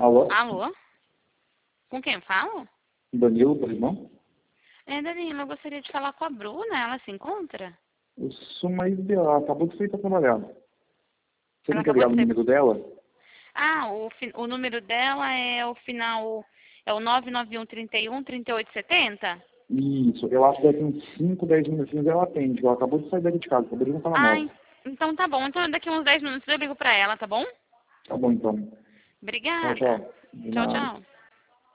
Alô? Alô? Com quem eu falo? Danilo, teu irmão? Danilo, eu gostaria de falar com a Bruna. Ela se encontra? Eu sou mais dela, acabou de sair pra trabalhar. Você Ela não quer acabou ligar de no ser... número dela? Ah, o número dela é o final... É o 991-31-3870? Isso, eu acho que daqui uns 5, 10 minutinhos ela atende. Ela acabou de sair daqui de casa, poderia não estar na Ah, moto. então tá bom. Então daqui uns 10 minutos eu ligo pra ela, tá bom? Tá bom então. Tchau, Obrigada. tchau. De Tchau, nada. tchau.